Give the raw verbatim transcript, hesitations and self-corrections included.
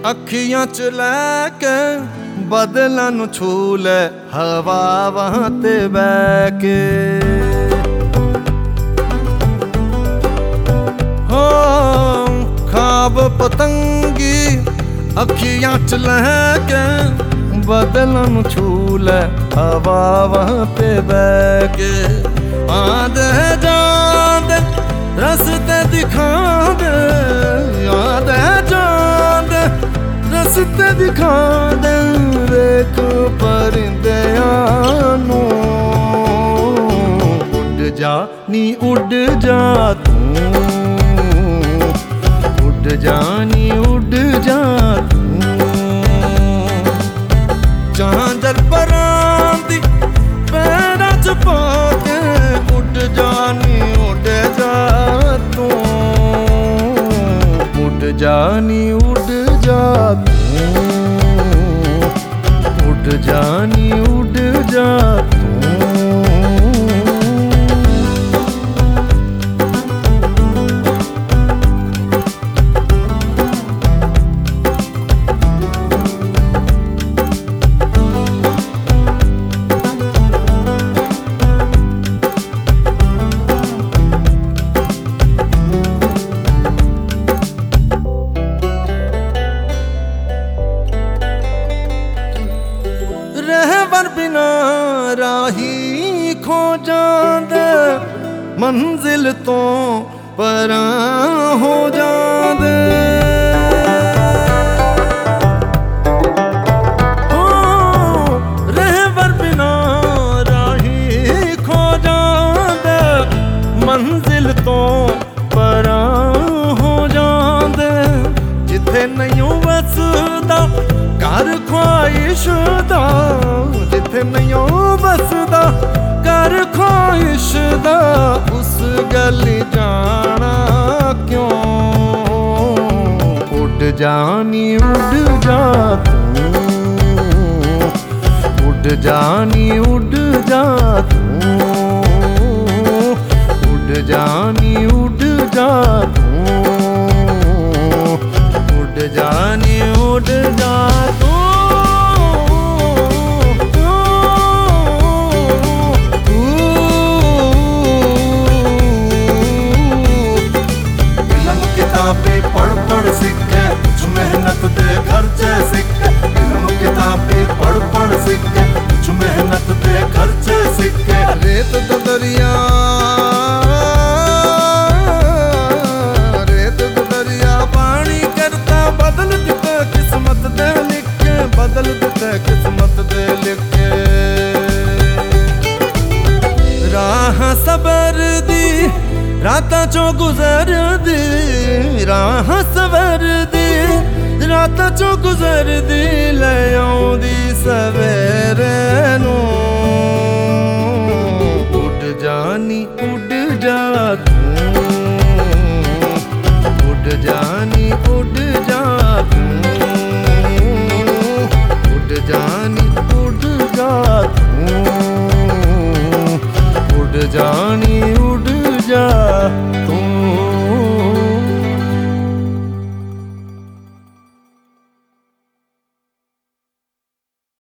अखियां च लैके बदलां नूं छू लै हवावां ते बह के। हो ख्वाब पतंगी अखियां च लैके बदलां नूं छू लै हवावां ते बह के। आंदे जांदे रस्ते दिखा दे, आंदे जांदे रस्ते दिखा दे, वेख परिंदियां नूं। उड़ जा नी उड़ जा तू, उड़ जा नी उड़ जा तू। झांझर परां दी पैरां च पा के उड़ जा नी उड़ जा तू, उड़ जा नी उड़ जा तू, उड़ जा नी उड़ जा तू। रहबर बिना राही खो जांदे, मंजिल तो परां हो जांदे। हो रहबर बिना राही खो जांदे, मंजिल तो परां हो जांदे। जिथे नहीं वसदा घर ख्वाहिश दा, जिथे नहीं बसदा घर ख्वाहिश दा, उस गली जाना क्यों। उड़ जा नी उड़ जा तू, उड़ जा नी उड़ जा तू, उड़ जा नी उड़ जा तू, उड़ जा नी उड़ जा तू। किताबें पढ़ पढ़ सीखे, कुछ मेहनत दे खर्चे सीखे। इल्म किताबें पढ़ पढ़ सीखे, कुछ मेहनत दे खर्चे सीखे। रेत दा दरिया, रेत दा दरिया पानी करता बदल दिते किस्मत दे लिखे, बदल दिते किस्मत दे लिखे। राह सबर दी रातां चो गुजर दी, राह सबर दी रातां चो गुजर दी, ले आउंदी सवेरे नूं।